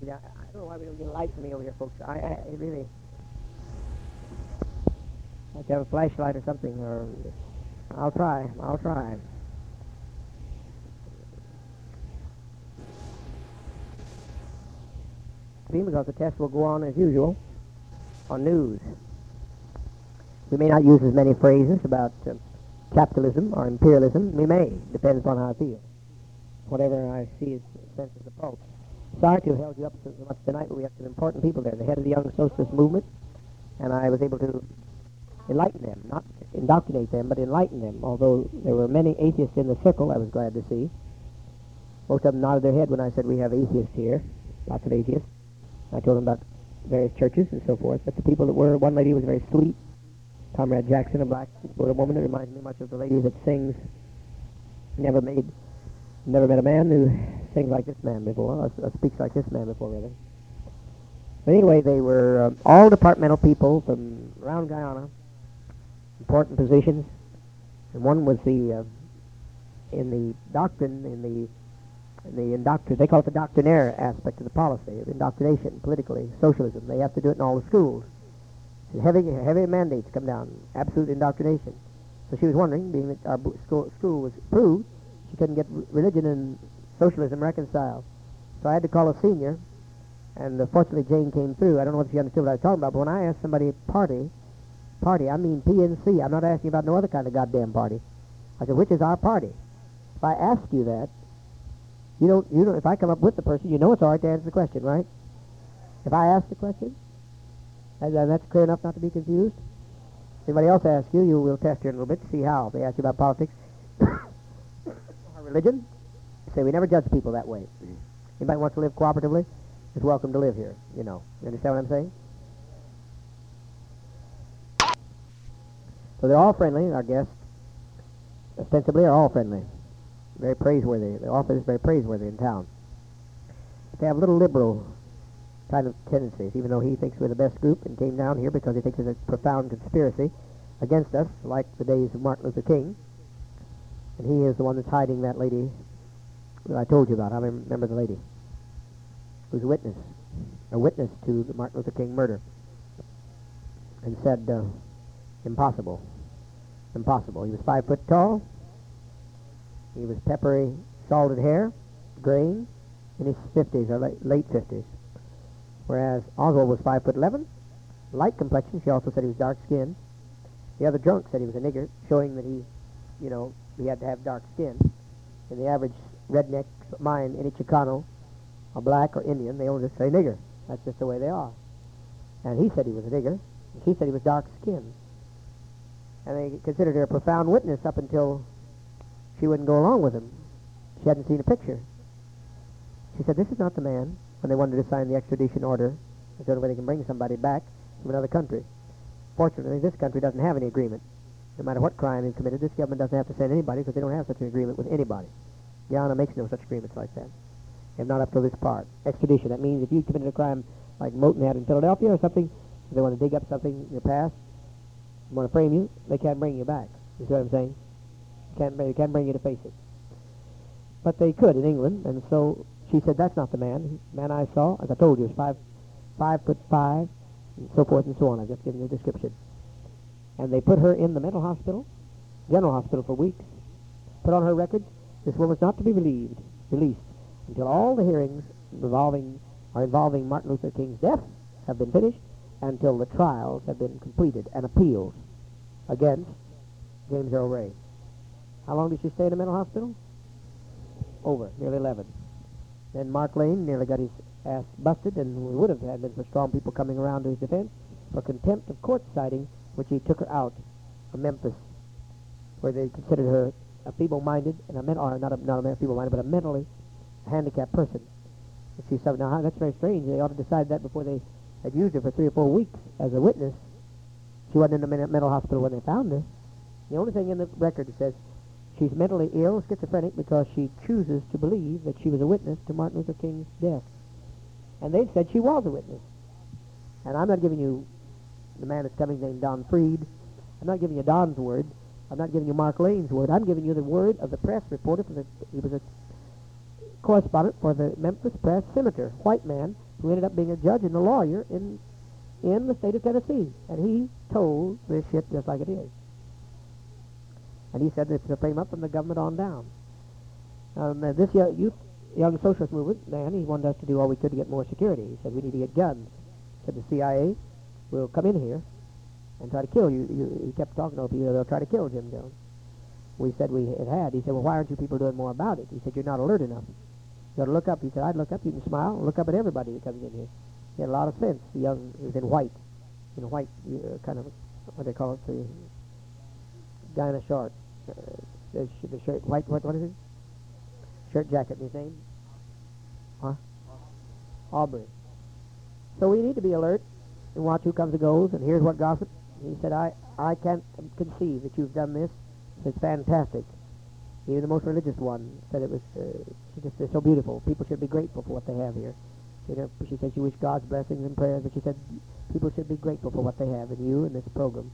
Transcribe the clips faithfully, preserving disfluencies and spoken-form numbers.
electricity. I, I don't know why we don't get a light for me over here, folks. I, I it really I have to have a flashlight or something, or I'll try. I'll try. See, because the test will go on as usual on news. We may not use as many phrases about uh, capitalism or imperialism. We may. Depends upon how I feel. Whatever I see is sense of the pulse. Sorry to have held you up so much tonight, but we have some important people there. The head of the Young Socialist Movement, and I was able to enlighten them, not indoctrinate them, but enlighten them. Although there were many atheists in the circle, I was glad to see. Most of them nodded their head when I said we have atheists here, lots of atheists. I told them about various churches and so forth, but the people that were, one lady was very sweet, Comrade Jackson, a black little woman that reminds me much of the lady that sings, never made, never met a man who sings like this man before, or, or speaks like this man before, rather. But anyway, they were um, all departmental people from around Guyana, important positions, and one was the, uh, in the doctrine, in the, in the indoctr- they call it the doctrinaire aspect of the policy, of indoctrination, politically, socialism. They have to do it in all the schools. So heavy, heavy mandates come down, absolute indoctrination. So she was wondering, being that our school, school was approved, she couldn't get religion and socialism reconciled. So I had to call a senior, and uh, fortunately Jane came through. I don't know if she understood what I was talking about, but when I asked somebody party, party, I mean P N C. I'm not asking about no other kind of goddamn party. I said, which is our party? If I ask you that, you don't, you don't, if I come up with the person, you know it's all right to answer the question, right? If I ask the question, and, and that's clear enough not to be confused. If anybody else asks you, you will test here in a little bit to see how. If they ask you about politics or religion, say we never judge people that way. Anybody wants to live cooperatively is welcome to live here, you know. You understand what I'm saying? So they're all friendly, our guests, ostensibly, are all friendly. Very praiseworthy. The office is very praiseworthy in town. But they have little liberal kind of tendencies, even though he thinks we're the best group and came down here because he thinks there's a profound conspiracy against us, like the days of Martin Luther King. And he is the one that's hiding that lady that I told you about. I remember the lady who's a witness, a witness to the Martin Luther King murder, and said, uh, impossible, impossible. He was five foot tall. He was peppery, salted hair, graying, in his fifties or late, late fifties. Whereas Oswald was five foot eleven, light complexion. She also said he was dark skinned. The other drunk said he was a nigger, showing that he, you know, he had to have dark skin. In the average redneck mind, any Chicano, or black or Indian, they all just say nigger. That's just the way they are. And he said he was a nigger, and she said he was dark skinned. And they considered her a profound witness up until she wouldn't go along with him. She hadn't seen a picture. She said, this is not the man, when they wanted to sign the extradition order, so the only way they can bring somebody back from another country. Fortunately, this country doesn't have any agreement. No matter what crime he's committed, this government doesn't have to send anybody because they don't have such an agreement with anybody. Guyana makes no such agreements like that. And not up to this part. Extradition, that means if you committed a crime like Moten had in Philadelphia or something, if they want to dig up something in your past, want to frame you, they can't bring you back. You see what I'm saying? Can't, they can't bring you to face it. But they could in England, and so she said, that's not the man. The man I saw, as I told you, is five, five foot five, and so forth and so on. I've just given you a description. And they put her in the mental hospital, general hospital, for weeks. Put on her records, this woman's not to be relieved, released until all the hearings involving or involving Martin Luther King's death have been finished, until the trials have been completed and appeals against James Earl Ray. How long did she stay in the mental hospital? Over, nearly eleven. Then Mark Lane nearly got his ass busted, and we would have had been for strong people coming around to his defense, for contempt of court citing, which he took her out of Memphis, where they considered her a feeble-minded, and a men- or not a, not a feeble-minded, but a mentally handicapped person. And she said, now that's very strange. They ought to decide that before they had used her for three or four weeks as a witness. She wasn't in the men- mental hospital when they found her. The only thing in the record says she's mentally ill, schizophrenic, because she chooses to believe that she was a witness to Martin Luther King's death. And they said she was a witness. And I'm not giving you the man that's coming named Don Freed. I'm not giving you Don's word. I'm not giving you Mark Lane's word. I'm giving you the word of the press reporter. For the, he was a correspondent for the Memphis Press Senator, white man, who ended up being a judge and a lawyer in in the state of Tennessee, and he told this shit just like it is. And he said it's a frame up from the government on down. Um, uh, this young, youth, young socialist movement, man, he wanted us to do all we could to get more security. He said we need to get guns. He said the C I A will come in here and try to kill you. you he kept talking over you. They'll try to kill Jim Jones. We said we it had. He said, well, why aren't you people doing more about it? He said, you're not alert enough. You ought to look up. He said, I'd look up. You can smile. Look up at everybody that comes in here. He had a lot of sense. The young, he was in white. You know, white, uh, kind of, what they call it, the guy in a short. Uh, the, sh- the shirt, white, what, what is it? Shirt jacket, his name? Huh? Aubrey. So we need to be alert and watch who comes and goes, and here's what gossip. He said, I, I can't conceive that you've done this. It's fantastic. Even the most religious one said it was uh, she just it's so beautiful. People should be grateful for what they have here. She, she said she wished God's blessings and prayers, but she said people should be grateful for what they have in you and this program.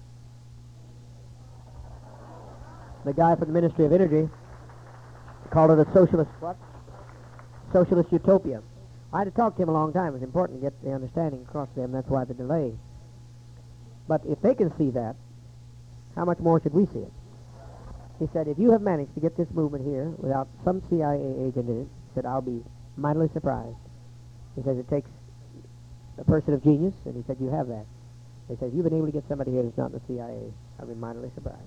The guy from the Ministry of Energy called it a socialist what? Socialist utopia. I had to talk to him a long time. It was important to get the understanding across to them. That's why the delay. But if they can see that, how much more should we see it? He said, if you have managed to get this movement here without some C I A agent in it, he said, I'll be mightily surprised. He says, it takes a person of genius, and he said, you have that. He said, if you've been able to get somebody here that's not in the C I A, I'll be mightily surprised.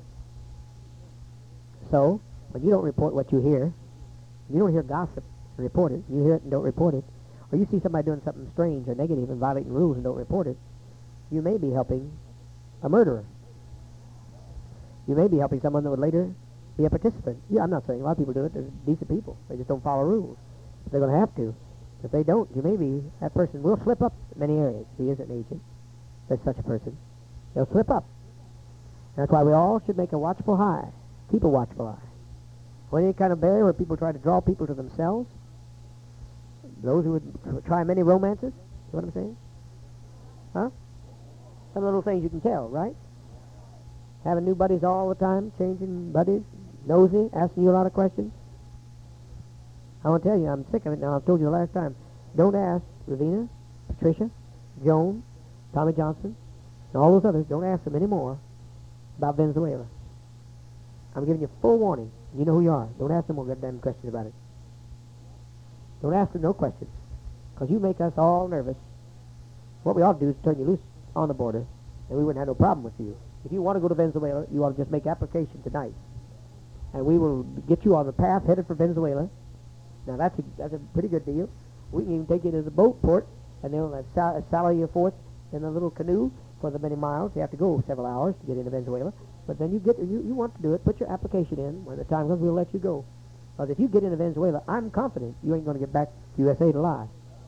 So, when you don't report what you hear, you don't hear gossip and report it, you hear it and don't report it, or you see somebody doing something strange or negative and violating rules and don't report it, you may be helping a murderer. You may be helping someone that would later be a participant. Yeah, I'm not saying a lot of people do it. They're decent people. They just don't follow rules. They're going to have to. If they don't, you may be, that person will slip up in many areas. If he is an agent, there's such a person. They'll slip up. That's why we all should make a watchful eye. Keep a watchful eye. When any kind of barrier where people try to draw people to themselves, those who would try many romances, you know what I'm saying? Huh? Some little things you can tell, right? Having new buddies all the time, changing buddies, nosy, asking you a lot of questions. I want to tell you, I'm sick of it now. I've told you the last time. Don't ask Ravina, Patricia, Joan, Tommy Johnson, and all those others. Don't ask them anymore about Venezuela. I'm giving you full warning. You know who you are. Don't ask them more goddamn questions about it. Don't ask them no questions, because you make us all nervous. What we ought to do is turn you loose on the border, and we wouldn't have no problem with you. If you want to go to Venezuela, you ought to just make application tonight. And we will get you on the path headed for Venezuela. Now, that's a, that's a pretty good deal. We can even take you to the boat port, and they'll uh, sal- sally you forth in a little canoe for the many miles. You have to go several hours to get into Venezuela. But then you get you, you want to do it, put your application in. When the time comes, we'll let you go. Because if you get into Venezuela, I'm confident you ain't going to get back to U S A to lie.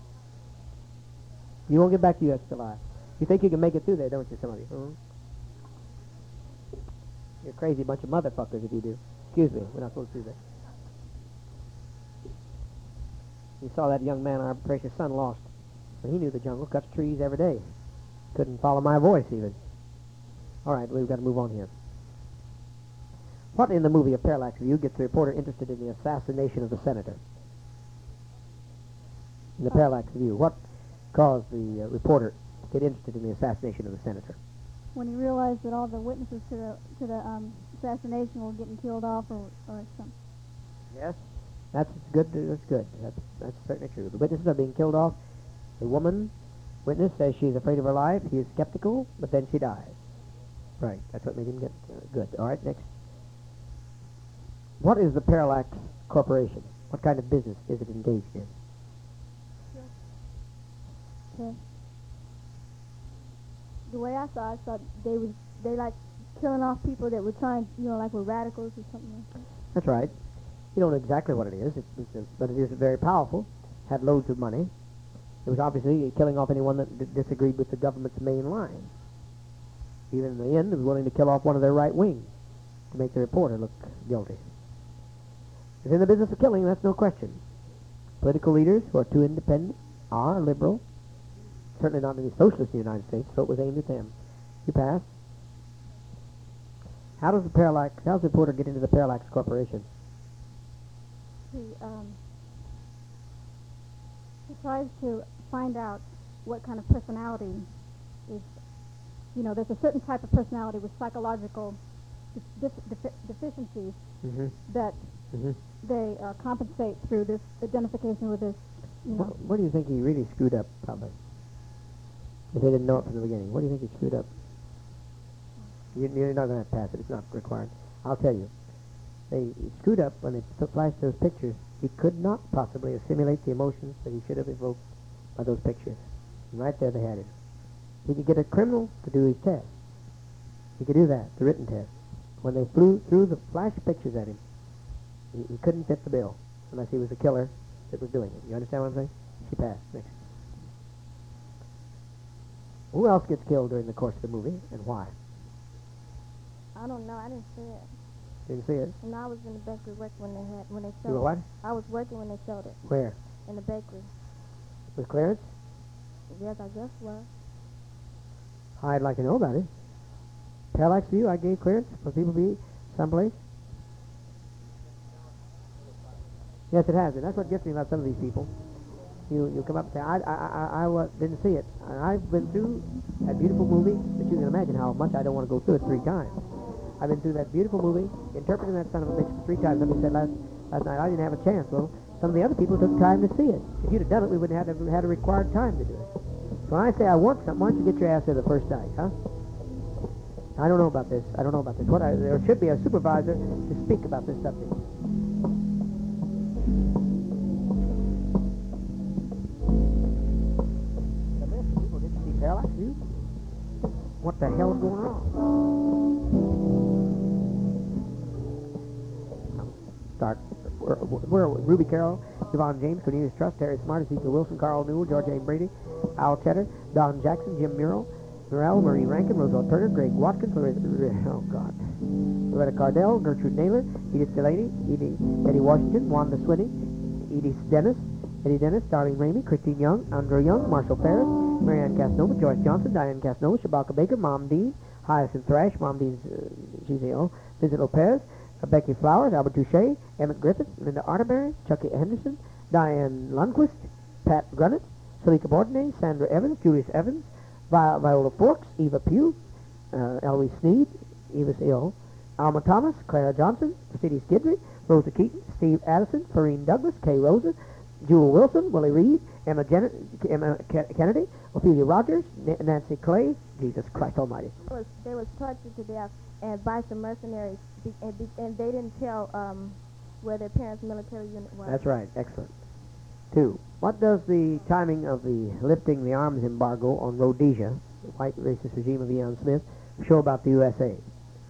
You won't get back to U S to lie. You think you can make it through there, don't you, some of you? Mm-hmm. You're a crazy bunch of motherfuckers if you do. Excuse me, we're not supposed to do that. You saw that young man our precious son lost. But he knew the jungle, cuts trees every day. Couldn't follow my voice even. All right, we've got to move on here. What in the movie of Parallax View gets the reporter interested in the assassination of the senator? In the Parallax View, what caused the uh, reporter to get interested in the assassination of the senator? When he realized that all the witnesses to the to the um, assassination were getting killed off, or or something. Yes, that's good. That's good. That's that's certainly true. The witnesses are being killed off. A woman witness says she's afraid of her life. He is skeptical, but then she dies. Right. That's what made him get uh, good. All right. Next. What is the Parallax Corporation? What kind of business is it engaged in? Okay. The way I saw it, I thought they was they like killing off people that were trying, you know, like were radicals or something like that. That's right. You don't know exactly what it is, it's, it's a, but it is very powerful. Had loads of money. It was obviously killing off anyone that d- disagreed with the government's main line. Even in the end, it was willing to kill off one of their right wing to make the reporter look guilty. It's in the business of killing, that's no question. Political leaders who are too independent are liberal. Certainly not any socialists in the United States, so it was aimed at them. You pass. How does the Parallax, how does the reporter get into the Parallax Corporation? He um he tries to find out what kind of personality is, you know, there's a certain type of personality with psychological def- def- deficiencies Mm-hmm. that Mm-hmm. they uh, compensate through this identification with this, you know. What, what do you think he really screwed up, probably? If he didn't know it from the beginning. What do you think he screwed up? You, you're not going to pass it. It's not required. I'll tell you. They screwed up when they took, flashed those pictures. He could not possibly assimilate the emotions that he should have evoked by those pictures. And right there they had it. He could get a criminal to do his test. He could do that, the written test. When they flew through the flash pictures at him, he, he couldn't fit the bill unless he was the killer that was doing it. You understand what I'm saying? She passed. Next. Who else gets killed during the course of the movie, and why? I don't know. I didn't see it. Didn't see it. And I was in the bakery working when they had when they showed You were what? it. I was working when they showed it Where? in the bakery. With Clarence? Yes, I guess was. I'd like to know about it. Parallax View, I gave clearance for people to be someplace. Yes, it has. And that's what gets me about some of these people. You you come up and say, I, I, I, I uh, didn't see it. And I've been through that beautiful movie, but you can imagine how much I don't want to go through it three times. I've been through that beautiful movie, interpreting that son of a bitch three times. Somebody said last, last night, I didn't have a chance. Well, some of the other people took time to see it. If you'd have done it, we wouldn't have had, had a required time to do it. So when I say I want something, why don't you get your ass there the first night, huh? I don't know about this. I don't know about this. What I, there should be a supervisor to speak about this subject. The rest of people didn't see Parallax View. What the hell is going on? Start. We're, we're Ruby Carroll, Yvonne James, Cornelius Trust, Terry Smart, Ezekiel Wilson, Carl Newell, George A. Brady, Al Cheddar, Don Jackson, Jim Murrell, Morel, Marie Rankin, Roosevelt Turner, Greg Watkins, Loretta, oh God, Loretta Cardell, Gertrude Naylor, Edith Delaney, Edie, Eddie Washington, Wanda Swinney, Edie Dennis, Eddie Dennis, Darlene Ramey, Christine Young, Andrew Young, Marshall Ferris, Marianne Casanova, Joyce Johnson, Diane Casanova, Shabaka Baker, Mom Dean, Hyacinth Thrash, Mom Dean's, uh, she's ill, Vincent Lopez, uh, Becky Flowers, Albert Touche, Emmett Griffith, Linda Arterbury, Chucky Henderson, Diane Lundquist, Pat Grunnett, Salika Bordnay, Sandra Evans, Julius Evans, Vi- Viola Forks, Eva Pugh, uh, Eloise Sneed, Eva's ill, Alma Thomas, Clara Johnson, Mercedes Gidry, Rosa Keaton, Steve Addison, Farine Douglas, Kay Rosa, Jewel Wilson, Willie Reed, Emma, Jen- Emma Ke- Kennedy, Ophelia Rogers, N- Nancy Clay, Jesus Christ Almighty. They was, they was tortured to death and by some mercenaries, be, and, be, and they didn't tell um, where their parents' military unit was. That's right. Excellent. Two, what does the timing of the lifting the arms embargo on Rhodesia, the white racist regime of Ian Smith, show about the U S A?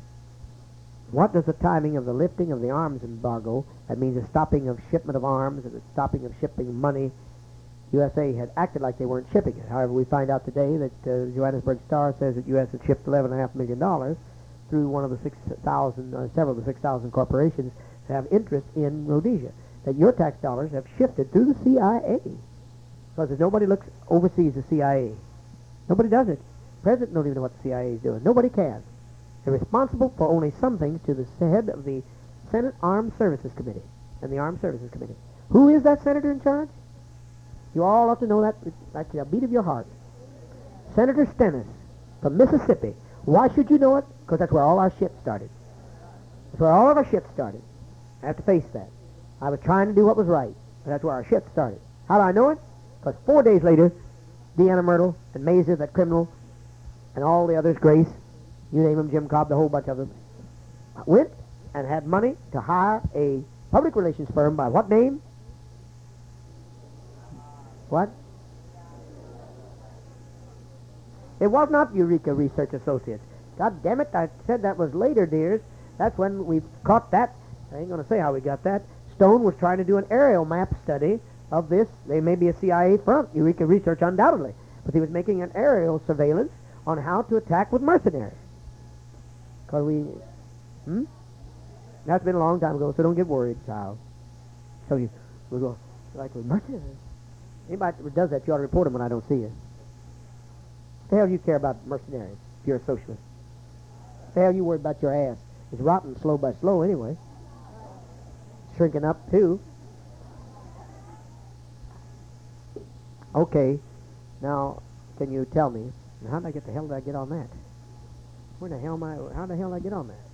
What does the timing of the lifting of the arms embargo, that means the stopping of shipment of arms and the stopping of shipping money, U S A had acted like they weren't shipping it. However, we find out today that uh, Johannesburg Star says that U S has shipped eleven point five million dollars through one of the six thousand, uh, several of the six thousand corporations that have interest in Rhodesia. That your tax dollars have shifted through the C I A. Because nobody looks overseas the C I A. Nobody does it. The president don't even know what the C I A is doing. Nobody can. They're responsible for only some things to the head of the Senate Armed Services Committee and the Armed Services Committee. Who is that senator in charge? You all ought to know that like the beat of your heart. Senator Stennis from Mississippi. Why should you know it? Because that's where all our shit started. That's where all of our shit started. I have to face that. I was trying to do what was right, but that's where our shit started. How do I know it? Because four days later, Deanna Myrtle and Mazur, that criminal, and all the others, Grace, you name them, Jim Cobb, the whole bunch of them, went and had money to hire a public relations firm by what name? What? It was not Eureka Research Associates. God damn it, I said that was later, dears. That's when we caught that. I ain't going to say how we got that. Stone was trying to do an aerial map study of this. They may be a C I A front, Eureka Research undoubtedly, but he was making an aerial surveillance on how to attack with mercenaries. Because we, hmm? That's been a long time ago, so don't get worried, child. So you, we go, like with mercenaries. Anybody that does that, you ought to report them when I don't see you. What the hell do you care about mercenaries if you're a socialist? What the hell you worried about your ass? It's rotten slow by slow anyway. Shrinking up too. Okay, Now, can you tell me, how did I get the hell did I get on that? Where the hell am I, how the hell did I get on that?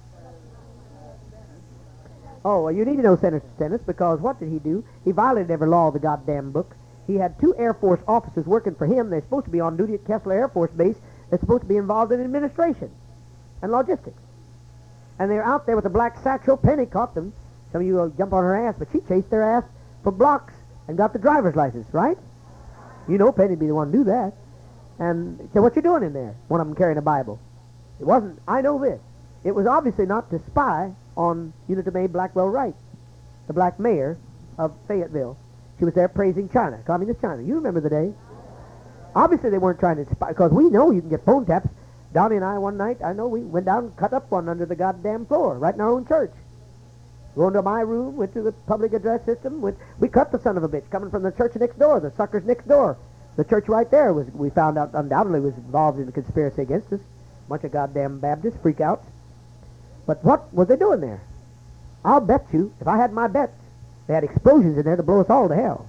Oh, well, you need to know Senator Stennis, because what did he do? He violated every law of the goddamn book. He had two Air Force officers working for him. They're supposed to be on duty at Kessler Air Force Base. They're supposed to be involved in administration and logistics. And they're out there with a black satchel. Penny caught them. Some of you will jump on her ass, but she chased their ass for blocks and got the driver's license, right? You know Penny'd be the one to do that. And so what you doing in there? One of them carrying a Bible. It wasn't, I know this. It was obviously not to spy on Unita Mae Blackwell Wright, the black mayor of Fayetteville. She was there praising China, communist China. You remember the day. Obviously they weren't trying to spy, because we know you can get phone taps. Donnie and I one night, I know we went down and cut up one under the goddamn floor, right in our own church. Go into my room, went to the public address system. Went, we cut the son of a bitch coming from the church next door, the suckers next door. The church right there was, we found out, undoubtedly was involved in a conspiracy against us. Bunch of goddamn Baptists, freakouts. But what was they doing there? I'll bet you, if I had my bet, they had explosions in there to blow us all to hell.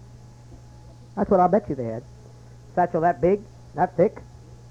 That's what I'll bet you they had. Satchel that big, that thick.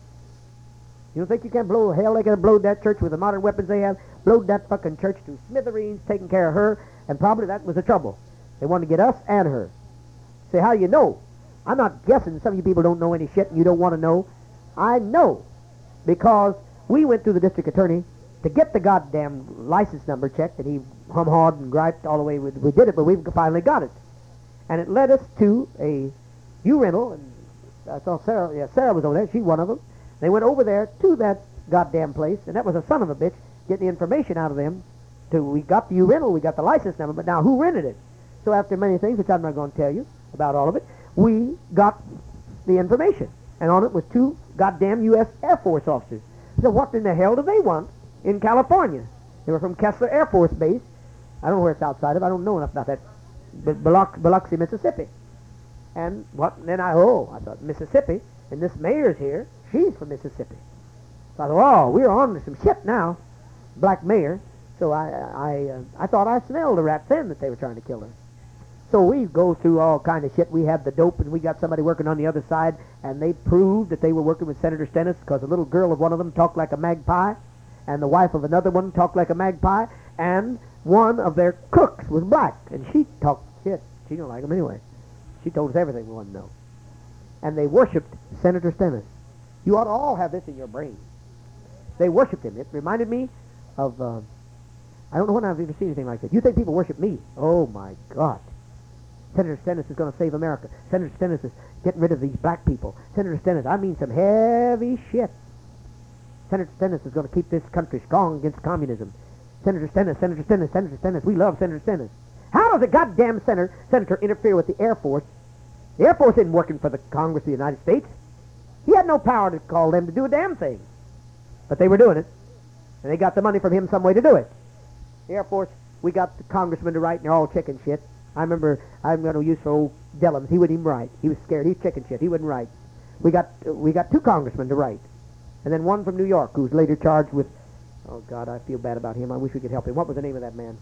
You don't think you can blow hell? They could have blowed that church with the modern weapons they have, blowed that fucking church to smithereens, taking care of her, and probably that was the trouble. They wanted to get us and her. Say, how do you know? I'm not guessing. Some of you people don't know any shit and you don't want to know. I know, because we went through the district attorney to get the goddamn license number checked, and he hum-hawed and griped all the way. We, we did it, but we finally got it. And it led us to a U-rental, and I saw Sarah, yeah, Sarah was over there. She's one of them. They went over there to that goddamn place, and that was a son of a bitch, getting the information out of them. To, we got the U-rental, we got the license number, but now who rented it? So after many things, which I'm not going to tell you about all of it, we got the information. And on it was two goddamn U S Air Force officers. So what in the hell do they want in California? They were from Kessler Air Force Base. I don't know where it's outside of. I don't know enough about that. But Biloxi, Biloxi, Mississippi. And what? And then I, oh, I thought, Mississippi, and this mayor's here. She's from Mississippi. So I thought, oh, we're on to some shit now. Black mayor. So I, I, uh, I thought I smelled a rat thin that they were trying to kill her. So we go through all kind of shit. We have the dope, and we got somebody working on the other side, and they proved that they were working with Senator Stennis because the little girl of one of them talked like a magpie, and the wife of another one talked like a magpie, and one of their cooks was black, and she talked shit. She didn't like him anyway. She told us everything we wanted to know. And they worshipped Senator Stennis. You ought to all have this in your brain. They worshipped him. It reminded me of, uh, I don't know when I've ever seen anything like this. You think people worship me? Oh, my God. Senator Stennis is going to save America. Senator Stennis is getting rid of these black people. Senator Stennis, I mean some heavy shit. Senator Stennis is going to keep this country strong against communism. Senator Stennis, Senator Stennis, Senator Stennis. We love Senator Stennis. How does a goddamn senator, senator interfere with the Air Force? The Air Force isn't working for the Congress of the United States. He had no power to call them to do a damn thing. But they were doing it. And they got the money from him some way to do it. The Air Force, we got the congressmen to write, and they're all chicken shit. I remember, I'm going to use for old Dellums. He wouldn't even write. He was scared. He's chicken shit. He wouldn't write. We got uh, we got two congressmen to write. And then one from New York who was later charged with, oh, God, I feel bad about him. I wish we could help him. What was the name of that man?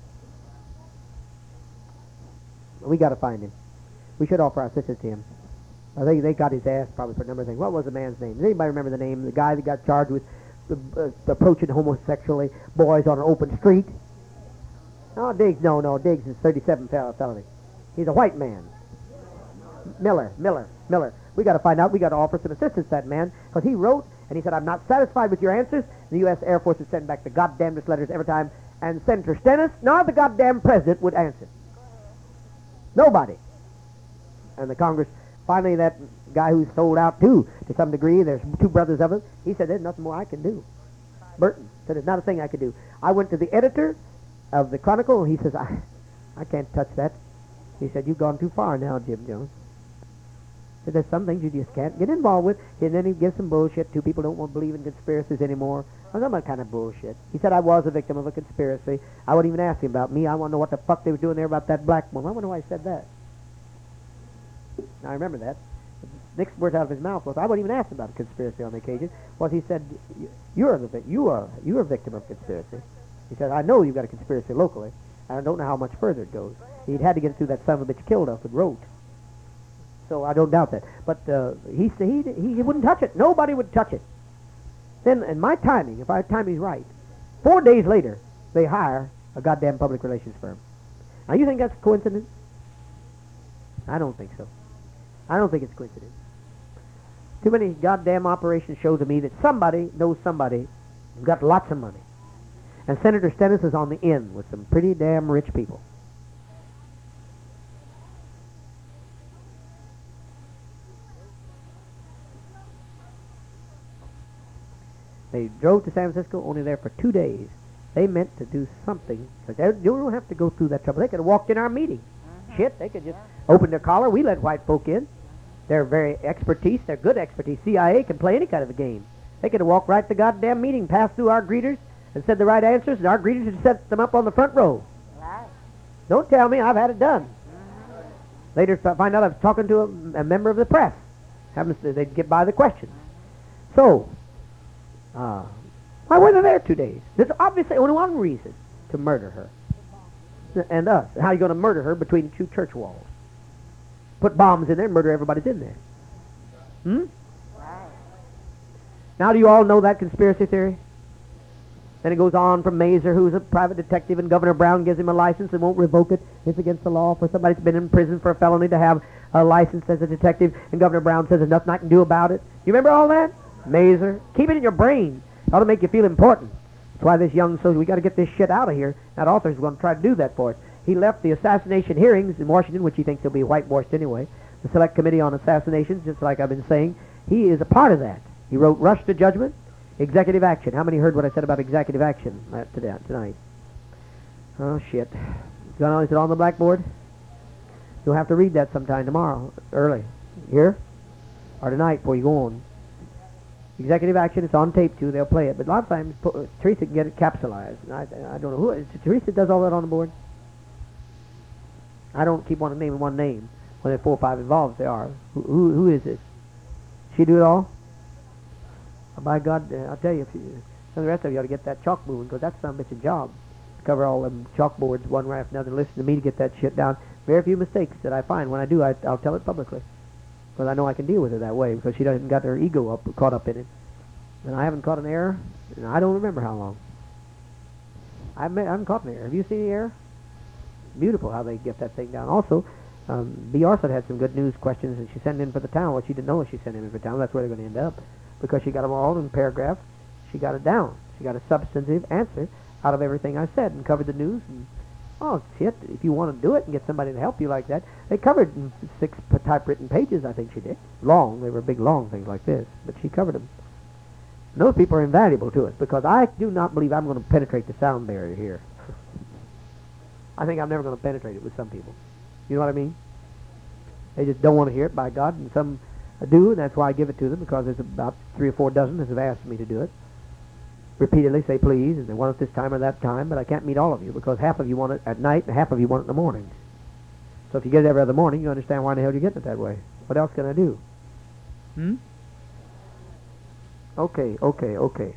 We got to find him. We should offer our assistance to him. Uh, they, they got his ass probably for a number of things. What was the man's name? Does anybody remember the name? The guy that got charged with uh, approaching homosexually boys on an open street? Oh, Diggs, no, no, Diggs is thirty-seven fel- felony. He's a white man. Miller, Miller, Miller. We got to find out. We got to offer some assistance to that man, because he wrote, and he said, I'm not satisfied with your answers. The U S Air Force is sending back the goddamnedest letters every time, and Senator Stennis, nor the goddamn president would answer. Nobody. And the Congress, finally that guy who's sold out too, to some degree, there's two brothers of us, he said, there's nothing more I can do. Burton said, there's not a thing I could do. I went to the editor of the Chronicle, and he says, I, I can't touch that. He said, you've gone too far now, Jim Jones. He said, there's some things you just can't get involved with. And then he gives some bullshit, too. People don't want to believe in conspiracies anymore. Well, some kind of bullshit. He said, I was a victim of a conspiracy. I wouldn't even ask him about me. I want to know what the fuck they were doing there about that black woman. I wonder why he said that. Now, I remember that. The next word out of his mouth was, I wouldn't even ask him about a conspiracy on the occasion, was he said, you're the vic- you are you're a victim of conspiracy. He said, I know you've got a conspiracy locally, and I don't know how much further it goes. He'd had to get it through that son of a bitch killed us with wrote. so I don't doubt that. But uh, he, he, he, he wouldn't touch it. Nobody would touch it. Then, in my timing, if my timing's right, four days later, they hire a goddamn public relations firm. Now, you think that's a coincidence? I don't think so. I don't think it's coincidence. Too many goddamn operations show to me that somebody knows somebody who's got lots of money. And Senator Stennis is on the in with some pretty damn rich people. They drove to San Francisco, only there for two days. They meant to do something. Because they don't have to go through that trouble. They could have walked in our meeting. Uh-huh. Shit, they could just yeah. open their collar. We let white folk in. They're very expertise. They're good expertise. C I A can play any kind of a game. They could have walked right to the goddamn meeting, passed through our greeters, and said the right answers, and our greeters had set them up on the front row. Right. Don't tell me I've had it done. Mm-hmm. Later find out I was talking to a, a member of the press. Having to, they'd get by the questions. So, uh, why were they there two days? There's obviously only one reason, to murder her. And us. How are you going to murder her between two church walls? Put bombs in there and murder everybody's in there. Hmm? Right. Now do you all know that conspiracy theory? Then it goes on from Mazer, who's a private detective, and Governor Brown gives him a license and won't revoke it. It's against the law for somebody that's been in prison for a felony to have a license as a detective, and Governor Brown says there's nothing I can do about it. You remember all that? Mazer. Keep it in your brain. It ought to make you feel important. That's why this young soldier, we got to get this shit out of here. That author's going to try to do that for us. He left the assassination hearings in Washington, which he thinks will be whitewashed anyway, the Select Committee on Assassinations, just like I've been saying. He is a part of that. He wrote Rush to Judgment, Executive Action. How many heard what I said about executive action today, tonight? Oh, shit. Is it on the blackboard? You'll have to read that sometime tomorrow, early. Here? Or tonight before you go on. Executive action, it's on tape too, they'll play it. But a lot of times, uh, Teresa can get it capsulized. I, I don't know who, is Teresa does all that on the board? I don't keep one naming one name. When there are four or five involved, they are. Who, who, who is this? She do it all? Oh, by God, uh, I'll tell you, if you, some of the rest of you ought to get that chalk moving, because that's some bitch a job. Cover all them chalkboards one right after another, listen to me to get that shit down. Very few mistakes that I find. When I do, I, I'll tell it publicly. Because I know I can deal with it that way, because she doesn't got her ego up, caught up in it. And I haven't caught an error, and I don't remember how long. I haven't, I haven't caught an error. Have you seen the error? Beautiful how they get that thing down. Also, um, B. Arthur had some good news questions, and she sent in for the town. What she didn't know is she sent in for the town. That's where they're going to end up, because she got them all in paragraphs. She got it down. She got a substantive answer out of everything I said and covered the news. And oh shit! If you want to do it and get somebody to help you like that, they covered in six typewritten pages. I think she did. Long. They were big, long things like this, but she covered them. And those people are invaluable to us, because I do not believe I'm going to penetrate the sound barrier here. I think I'm never going to penetrate it with some people. You know what I mean? They just don't want to hear it, by God, and some do, and that's why I give it to them, because there's about three or four dozen that have asked me to do it. Repeatedly say please, and they want it this time or that time, but I can't meet all of you, because half of you want it at night, and half of you want it in the morning. So if you get it every other morning, you understand why in the hell you're getting it that way. What else can I do? Hmm? Okay, okay, okay.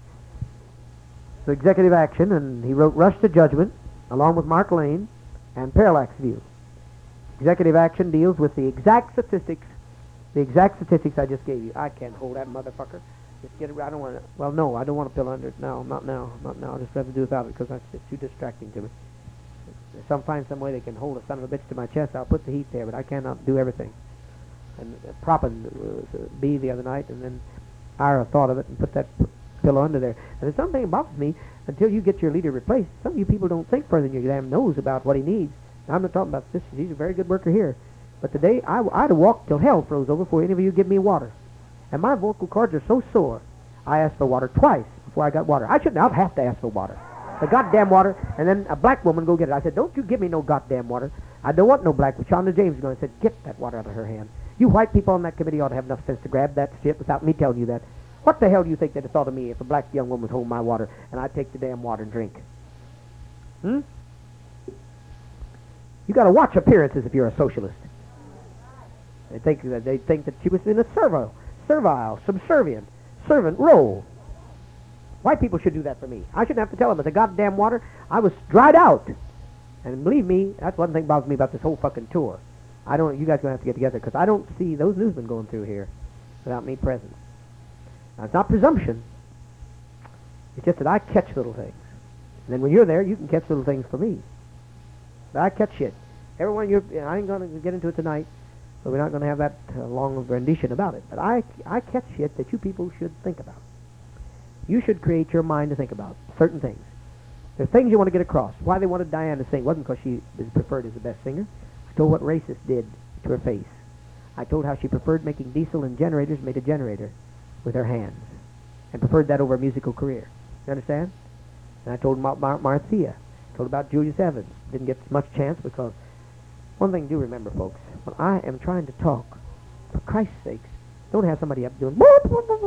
So executive action, and he wrote Rush to Judgment, along with Mark Lane, and Parallax View. Executive action deals with the exact statistics, the exact statistics I just gave you. I can't hold that motherfucker. Just get it. I don't want to. Well, no, I don't want to pill under it now. Not now. Not now. I'll just have to do without it, because that's just too distracting to me. If some find some way they can hold a son of a bitch to my chest, I'll put the heat there, but I cannot do everything. And uh, propping uh, B the other night, and then Ira thought of it and put that p- pillow under there. And there's something about me. Until you get your leader replaced, some of you people don't think further than your damn nose about what he needs. Now, I'm not talking about this. He's a very good worker here. But today, I, I'd have walked till hell froze over before any of you give me water. And my vocal cords are so sore, I asked for water twice before I got water. I shouldn't have to ask for water. The goddamn water, and then a black woman go get it. I said, don't you give me no goddamn water. I don't want no black. Shonda James is going to say, get that water out of her hand. You white people on that committee ought to have enough sense to grab that shit without me telling you that. What the hell do you think they'd have thought of me if a black young woman was holding my water and I'd take the damn water and drink? Hmm? You got to watch appearances if you're a socialist. They think that they think that she was in a servile, servile, subservient, servant role. White people should do that for me. I shouldn't have to tell them that the goddamn water, I was dried out. And believe me, that's one thing bothers me about this whole fucking tour. I don't. You guys are gonna have to get together because I don't see those newsmen going through here without me present. Now, it's not presumption. It's just that I catch little things. And then when you're there, you can catch little things for me. But I catch shit. Everyone, you're, I ain't going to get into it tonight, so we're not going to have that uh, long rendition about it. But I, I catch shit that you people should think about. You should create your mind to think about certain things. There are things you want to get across. Why they wanted Diane to sing wasn't because she was preferred as the best singer. I told what racists did to her face. I told how she preferred making diesel and generators, made a generator with her hands, and preferred that over a musical career. You understand? And I told Mar- Mar- Marcia. Told about Julius Evans. Didn't get much chance because one thing do remember, folks, when I am trying to talk, for Christ's sakes, don't have somebody up doing or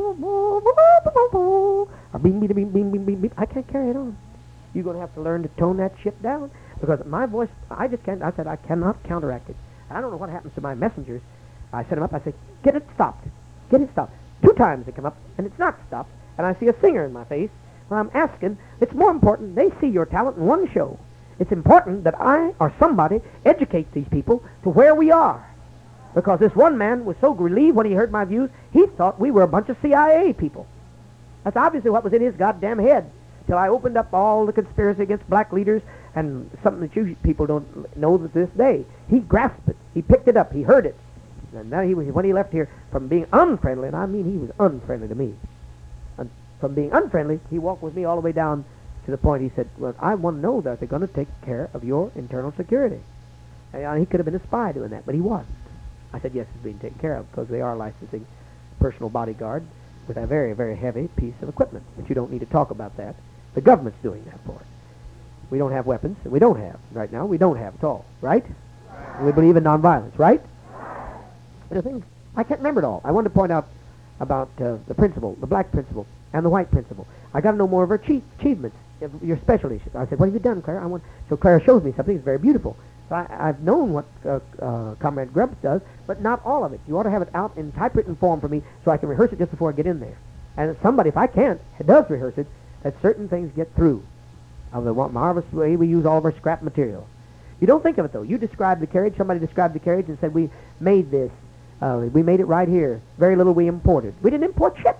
beam, beam, beam, beam, beam, beam, beam. I can't carry it on. You're going to have to learn to tone that shit down because my voice, I just can't, I said I cannot counteract it. I don't know what happens to my messengers. I set them up, I say, get it stopped. Get it stopped. Two times they come up, and it's not stopped, and I see a singer in my face. Well, I'm asking, it's more important they see your talent in one show. It's important that I or somebody educates these people to where we are. Because this one man was so relieved when he heard my views, he thought we were a bunch of C I A people. That's obviously what was in his goddamn head. Till I opened up all the conspiracy against black leaders and something that you people don't know to this day. He grasped it. He picked it up. He heard it. And now he was, when he left here from being unfriendly, and I mean he was unfriendly to me, and from being unfriendly, he walked with me all the way down to the point he said, well, I want to know that they're going to take care of your internal security. And uh, he could have been a spy doing that, but he wasn't. I said, yes, it's being taken care of because they are licensing personal bodyguard with a very, very heavy piece of equipment. But you don't need to talk about that. The government's doing that for us. We don't have weapons, and we don't have, right now, we don't have at all, right? right. We believe in nonviolence, right? right. The thing, I can't remember it all. I wanted to point out about uh, the principal, the black principal, and the white principal. I got to know more of her achieve- achievements, of your specialties. I said, what have you done, Clara? I want. So Clara shows me something that's very beautiful. So I, I've known what uh, uh, Comrade Grubbs does, but not all of it. You ought to have it out in typewritten form for me so I can rehearse it just before I get in there. And somebody, if I can't, does rehearse it, that certain things get through of the marvelous way we use all of our scrap material. You don't think of it, though. You described the carriage. Somebody described the carriage and said, we made this. Uh, we made it right here. Very little we imported. We didn't import shit.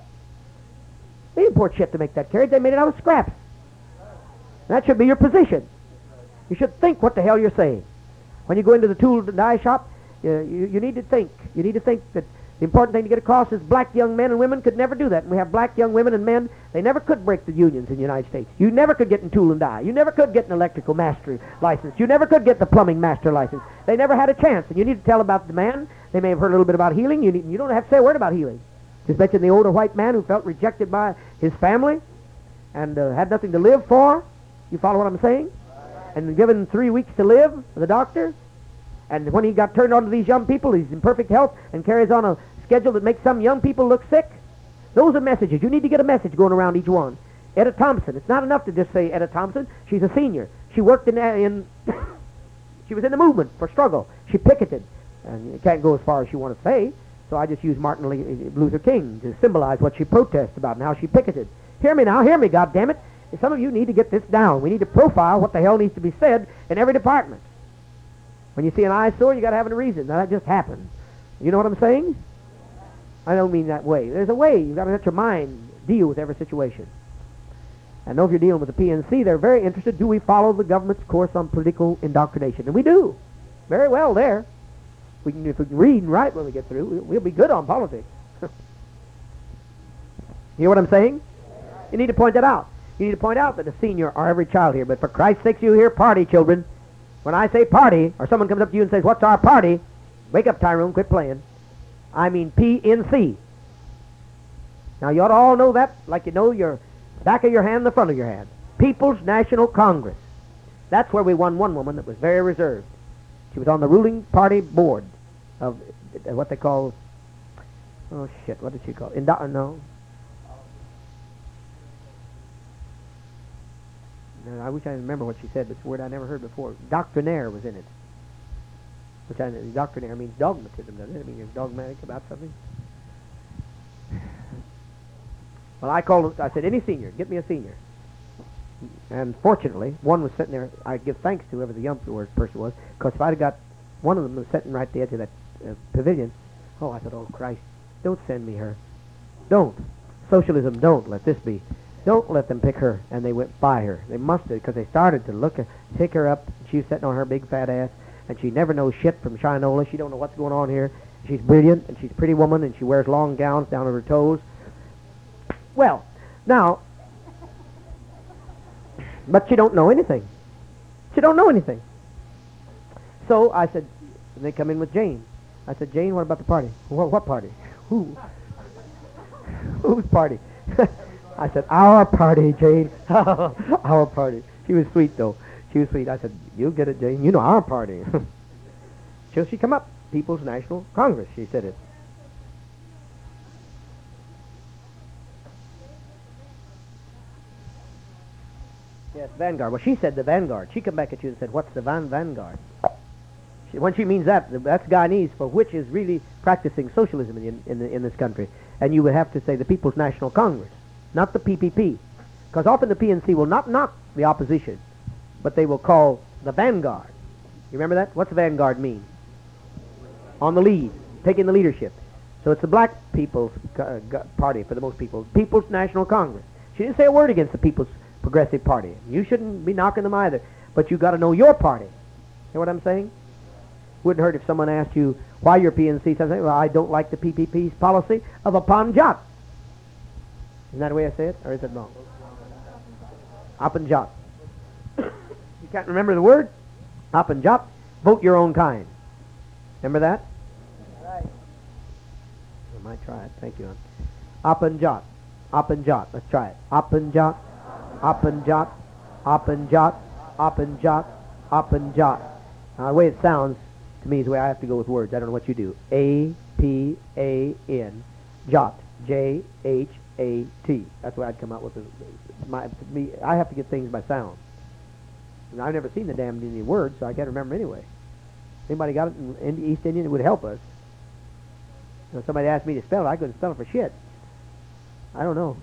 They didn't import shit to make that carriage. They made it out of scraps. That should be your position. You should think what the hell you're saying. When you go into the tool and die shop, uh, you, you need to think. You need to think that the important thing to get across is black young men and women could never do that. And we have black young women and men, they never could break the unions in the United States. You never could get in tool and die. You never could get an electrical master license. You never could get the plumbing master license. They never had a chance. And you need to tell about the man. They may have heard a little bit about healing. You, need, you don't have to say a word about healing. Just mention the older white man who felt rejected by his family and uh, had nothing to live for. You follow what I'm saying? And given three weeks to live, the doctor. And when he got turned on to these young people, he's in perfect health and carries on a schedule that makes some young people look sick. Those are messages. You need to get a message going around each one. Etta Thompson. It's not enough to just say Etta Thompson. She's a senior. She worked in, in she was in the movement for struggle. She picketed. And you can't go as far as you want to say. So I just use Martin Luther King to symbolize what she protests about and how she picketed. Hear me now. Hear me, goddammit. Some of you need to get this down. We need to profile what the hell needs to be said in every department. When you see an eyesore, you got to have a reason. Now, that just happened. You know what I'm saying? I don't mean that way. There's a way. You've got to let your mind deal with every situation. I know if you're dealing with the P N C, they're very interested. Do we follow the government's course on political indoctrination? And we do. Very well there. We can, if we can read and write when we get through, we'll be good on politics. You hear what I'm saying? You need to point that out. You need to point out that the senior are every child here. But for Christ's sake, you hear party, children. When I say party, or someone comes up to you and says, what's our party? Wake up, Tyrone, quit playing. I mean P N C. Now, you ought to all know that like you know your back of your hand and the front of your hand. People's National Congress. That's where we won one woman that was very reserved. She was on the ruling party board of uh, what they call, oh, shit, what did she call? Indo- no. No, I wish I remember what she said, but it's a word I never heard before. Doctrinaire was in it. Which I, doctrinaire means dogmatism, doesn't it? It means you're dogmatic about something. Well, I called, I said, any senior, get me a senior. And fortunately, one was sitting there. I give thanks to whoever the young person was, because if I'd have got One of them was sitting right at the edge of that uh, pavilion. Oh, I thought, oh, Christ, don't send me her. Don't. Socialism, don't let this be. Don't let them pick her. And they went by her. They must have, because they started to look at, pick her up. She was sitting on her big fat ass, and she never knows shit from Shinola. She don't know what's going on here. She's brilliant, and she's a pretty woman, and she wears long gowns down to her toes. Well, now, but she don't know anything. She don't know anything. So I said, and they come in with Jane. I said, Jane, what about the party? What, what party? Who? Whose party? I said, our party, Jane. Our party. She was sweet, though. She was sweet. I said, you get it, Jane. You know our party. So she come up. People's National Congress, she said it. Yes, Vanguard. Well, she said the Vanguard. She come back at you and said, what's the Van Vanguard? She, when she means that, that's Guyanese, for which is really practicing socialism in, in, the, in this country. And you would have to say the People's National Congress, not the P P P. Because often the P N C will not knock the opposition, but they will call the Vanguard. You remember that? What's the Vanguard mean? On the lead, taking the leadership. So it's the black people's uh, party for the most people. People's National Congress. She didn't say a word against the People's Progressive Party. You shouldn't be knocking them either. But you got to know your party. Hear what I'm saying? Wouldn't hurt if someone asked you why your P N C says, well, I don't like the P P P's policy of a Panjat. Isn't that the way I say it? Or is it wrong? Apanjat. You can't remember the word? Apanjat. Vote your own kind. Remember that? Right. I might try it. Thank you. Apanjat. Apanjat. Let's try it. Apanjat. Apanjat. Apanjat. Apanjat. Apanjat. Now, the way it sounds to me is the way I have to go with words. I don't know what you do. A P A N. Jot. J H A T. That's what I'd come out with. My, me, I have to get things by sound. And I've never seen the damn Indian word, so I can't remember anyway. Anybody got it in, in East Indian? It would help us. You know, somebody asked me to spell it. I couldn't spell it for shit. I don't know.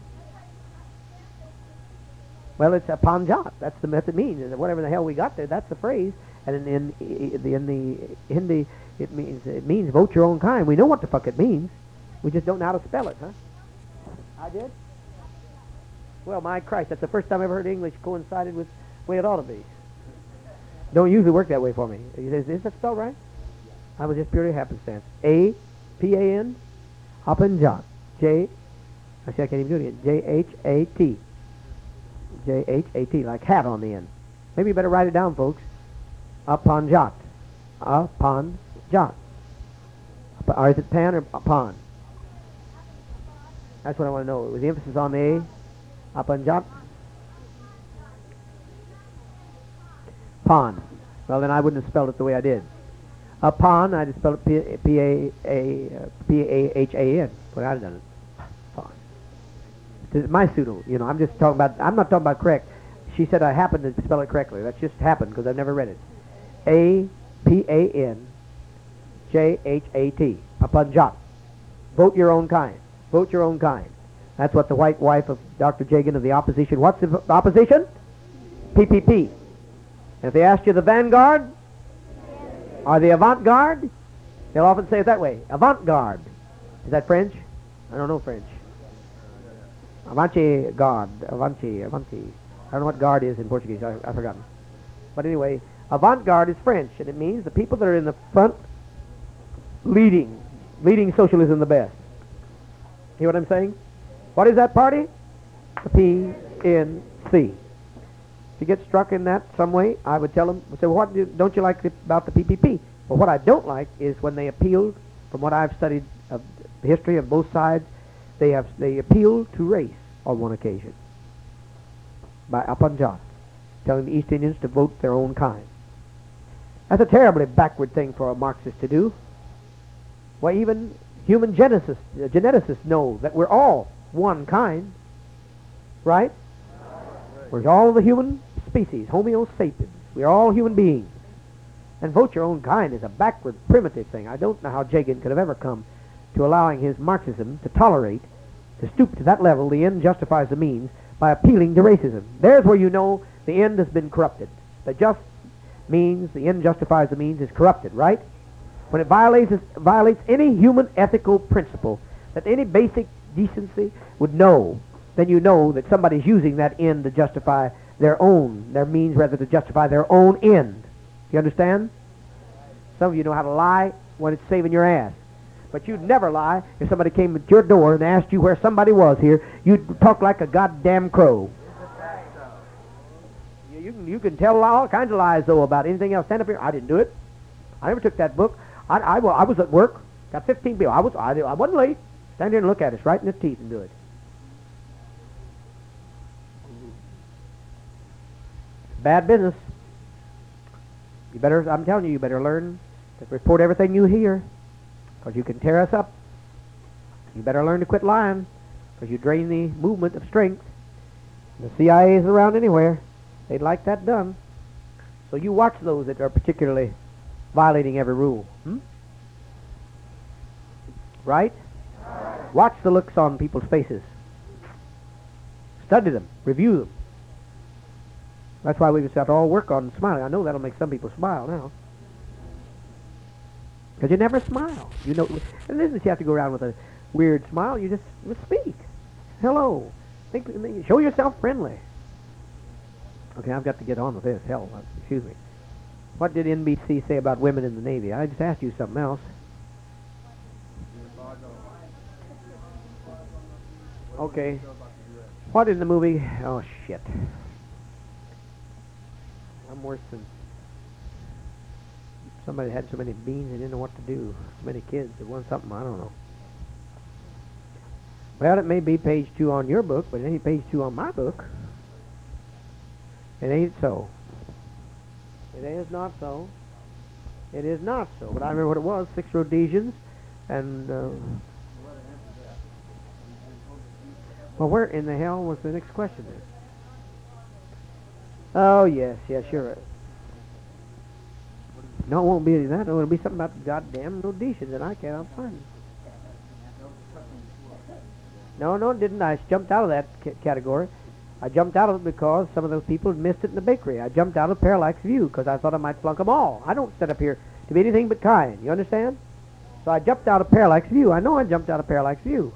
Well, it's a Panjat. That's the method means. And whatever the hell we got there, that's the phrase. And in, in, in, the, in the Hindi, it means it means vote your own kind. We know what the fuck it means. We just don't know how to spell it, huh? I did? Well, my Christ, that's the first time I ever heard English coincided with the way it ought to be. Don't usually work that way for me. Is, is that spelled right? I was just purely happenstance. A P A N Apanjat. J I see I can't even do it again. J H A T. J H A T, like hat on the end. Maybe you better write it down, folks. Apanjat. Apanjat. Or is it pan or pan? That's what I want to know. Was the emphasis on the A? Apanjat? Pan. Well, then I wouldn't have spelled it the way I did. Upon, I'd have spelled it P A A P A H A N. But I'd have done it. Pan. It's my pseudo. You know, I'm just talking about, I'm not talking about correct. She said I happened to spell it correctly. That just happened because I've never read it. A P A N J H A T. Apanjat. Vote your own kind. Vote your own kind. That's what the white wife of Doctor Jagan of the opposition, what's the opposition? P P P. And if they ask you the Vanguard or the Avant-Garde, they'll often say it that way. Avant-Garde. Is that French? I don't know French. Avance-Garde. Avance. Avance. I don't know what guard is in Portuguese. I, I've forgotten. But anyway, avant-garde is French, and it means the people that are in the front leading, leading socialism the best. Hear what I'm saying? What is that party? The P N C. If you get struck in that some way, I would tell them, say, well, what do, don't you like the, about the P P P? Well, what I don't like is when they appealed, from what I've studied of the history of both sides, they have they appealed to race on one occasion by Apanjat, telling the East Indians to vote their own kind. That's a terribly backward thing for a Marxist to do. Well, even human geneticists, uh, geneticists know that we're all one kind, right? We're all the human species, Homo sapiens. We're all human beings. And vote your own kind is a backward, primitive thing. I don't know how Jagan could have ever come to allowing his Marxism to tolerate, to stoop to that level, the end justifies the means, by appealing to racism. There's where you know the end has been corrupted. They just, means, the end justifies the means, is corrupted, right? When it violates, violates any human ethical principle that any basic decency would know, then you know that somebody's using that end to justify their own, their means rather to justify their own end. You understand? Some of you know how to lie when it's saving your ass. But you'd never lie if somebody came at your door and asked you where somebody was here. You'd talk like a goddamn crow. You, you, can, you can tell all kinds of lies, though, about anything else. Stand up here. I didn't do it. I never took that book. I, I, I was at work. Got fifteen people. I, was, I, I wasn't late. Stand here and look at us right in the teeth and do it. Bad business. You better, I'm telling you, you better learn to report everything you hear, because you can tear us up. You better learn to quit lying, because you drain the movement of strength. The C I A is around anywhere. They'd like that done. So you watch those that are particularly violating every rule. Hmm? Right? Watch the looks on people's faces. Study them. Review them. That's why we've got to all work on smiling. I know that'll make some people smile now. Because you never smile. You know, and this is you have to go around with a weird smile. You just, just speak. Hello. Think, show yourself friendly. Okay, I've got to get on with this. Hell, excuse me. What did N B C say about women in the Navy? I just asked you something else. Okay. What in the movie? Oh, shit. I'm worse than somebody had so many beans they didn't know what to do. So many kids that want something, I don't know. Well, it may be page two on your book, but it ain't page two on my book. It ain't so. It is not so. It is not so. But I remember what it was, six Rhodesians, and, uh, well, where in the hell was the next question then? Oh, yes, yes, you're right. No, it won't be that. It'll be something about the goddamn Rhodesians that I cannot find. No, no, it didn't. I jumped out of that c- category. I jumped out of it because some of those people had missed it in the bakery. I jumped out of Parallax View because I thought I might flunk them all. I don't set up here to be anything but kind. You understand? So I jumped out of Parallax View. I know I jumped out of Parallax View.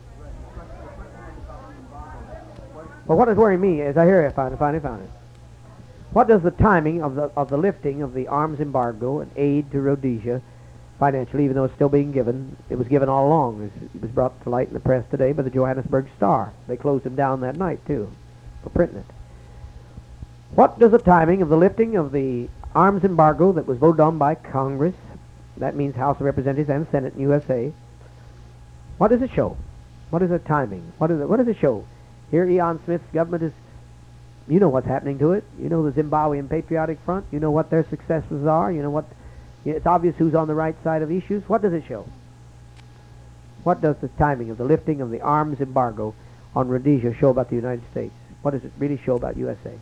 But what is worrying me is I hear I finally, finally found it. What does the timing of the of the lifting of the arms embargo and aid to Rhodesia financially, even though it's still being given, it was given all along. It was brought to light in the press today by the Johannesburg Star. They closed him down that night, too, for printing it. What does the timing of the lifting of the arms embargo that was voted on by Congress, that means House of Representatives and Senate in U S A, what does it show? What is the timing? What, is it, what does it show? Here, Eon Smith's government is, you know what's happening to it. You know the Zimbabwean Patriotic Front. You know what their successes are. You know what, it's obvious who's on the right side of issues. What does it show? What does the timing of the lifting of the arms embargo on Rhodesia show about the United States? What does it really show about U S A?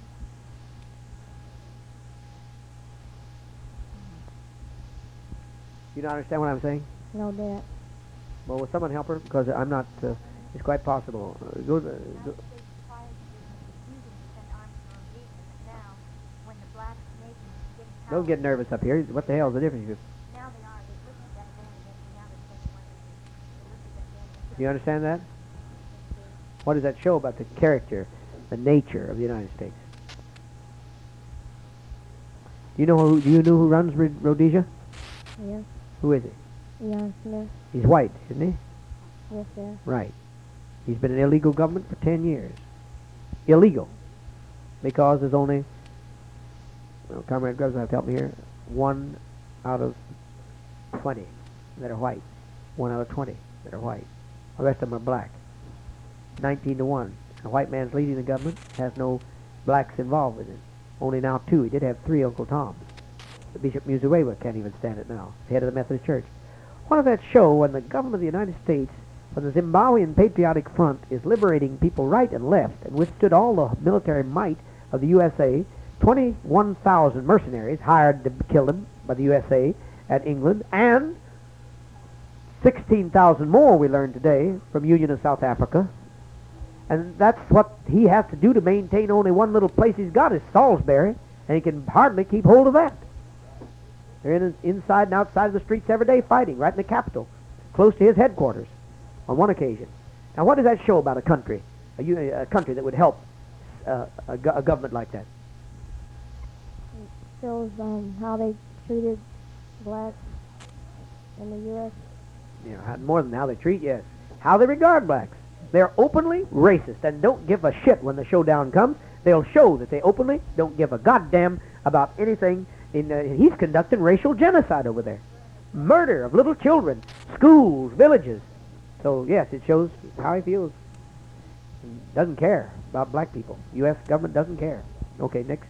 You don't understand what I'm saying? No, Dad. Well, will someone help her? Because I'm not, uh, it's quite possible. Uh, go, uh, go. Don't get nervous up here. What the hell is the difference? Now they are. They looked at that then, and now they're taking one. They looked at that then. Do you understand that? What does that show about the character, the nature of the United States? Do you know who? Do you know who runs Rh- Rhodesia? Yes. Who is he? Eon Smith. He's white, isn't he? Yes, sir. Right. He's been in illegal government for ten years. Illegal, because there's only, well, Comrade Grubbs will have to help me here, one out of twenty that are white. One out of twenty that are white. The rest of them are black. Nineteen to one. A white man's leading the government, has no blacks involved with it. Only now two. He did have three Uncle Toms. The Bishop Muzorewa can't even stand it now, head of the Methodist Church. What does that show when the government of the United States, when the Zimbabwean Patriotic Front is liberating people right and left and withstood all the military might of the U S A, twenty-one thousand mercenaries hired to kill them by the U S A at England, and sixteen thousand more we learned today from Union of South Africa. And that's what he has to do to maintain only one little place he's got is Salisbury, and he can hardly keep hold of that. They're in, inside and outside of the streets every day fighting, right in the Capitol, close to his headquarters on one occasion. Now, what does that show about a country, a, uni- a country that would help uh, a, go- a government like that? Shows um, how they treated blacks in the U S You know, how- more than how they treat, yes. How they regard blacks. They're openly racist and don't give a shit when the showdown comes. They'll show that they openly don't give a goddamn about anything. In, uh, he's conducting racial genocide over there. Murder of little children, schools, villages. So, yes, it shows how he feels. He doesn't care about black people. U S government doesn't care. Okay, next.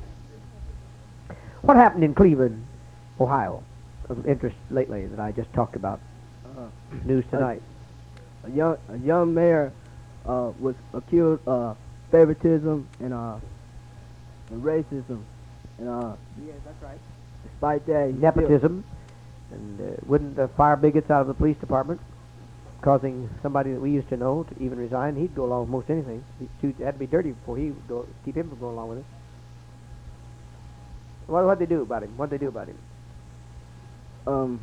What happened in Cleveland, Ohio, of interest lately that I just talked about? Uh, News tonight. a young a young mayor uh, was accused of favoritism and uh and racism, and uh Yes, that's right. despite that, he still- Nepotism, and uh, wouldn't uh, fire bigots out of the police department, causing somebody that we used to know to even resign. He'd go along with most anything. He too, had to be dirty before he would go, keep him from going along with it. What what'd they do about him? What'd they do about him? um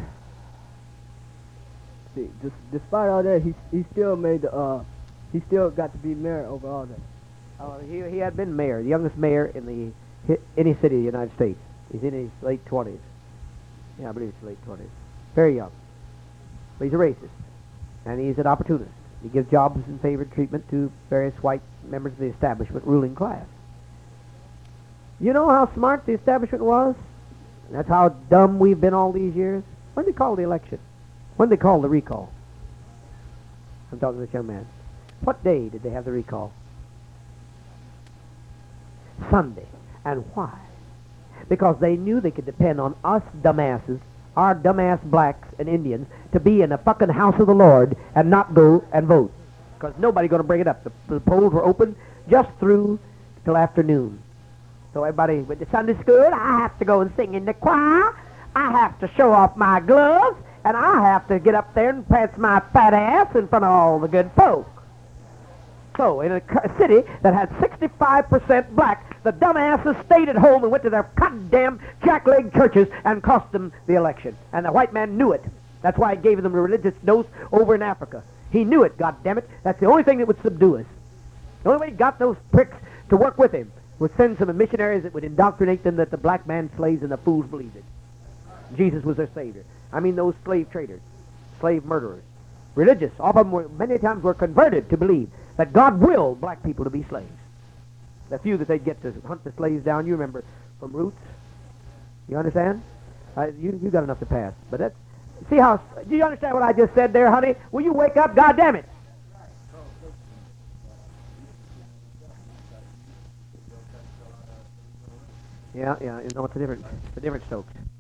see, dis- despite all that, he he still made the uh he still got to be mayor over all that. Oh, he he had been mayor, the youngest mayor in the hi- any city of the United States. He's in his late twenties. Yeah, I believe it's late twenties. Very young. But he's a racist, and he's an opportunist. He gives jobs and favored treatment to various white members of the establishment ruling class. You know how smart the establishment was? And that's how dumb we've been all these years. When did they call the election? When did they call the recall? I'm talking to this young man. What day did they have the recall? Sunday. And why? Because they knew they could depend on us dumbasses, our dumbass blacks and Indians, to be in the fucking house of the Lord and not go and vote. Because nobody's going to bring it up. The, the polls were open just through till afternoon. So everybody went to Sunday school. I have to go and sing in the choir. I have to show off my gloves. And I have to get up there and prance my fat ass in front of all the good folk. So, in a c- city that had sixty-five percent black, the dumbasses stayed at home and went to their goddamn jackleg churches and cost them the election. And the white man knew it. That's why he gave them a religious dose over in Africa. He knew it, goddammit. That's the only thing that would subdue us. The only way he got those pricks to work with him was send some missionaries that would indoctrinate them that the black man slaves and the fools believed it. Jesus was their savior. I mean those slave traders, slave murderers. Religious, all of them were, many times were converted to believe that God willed black people to be slaves. The few that they'd get to hunt the slaves down, you remember, from Roots. You understand? Uh, you, you got enough to pass. But that's, see how, do you understand what I just said there, honey? Will you wake up? God damn it! Yeah, yeah, you know, it's a different, it's a different Stokes.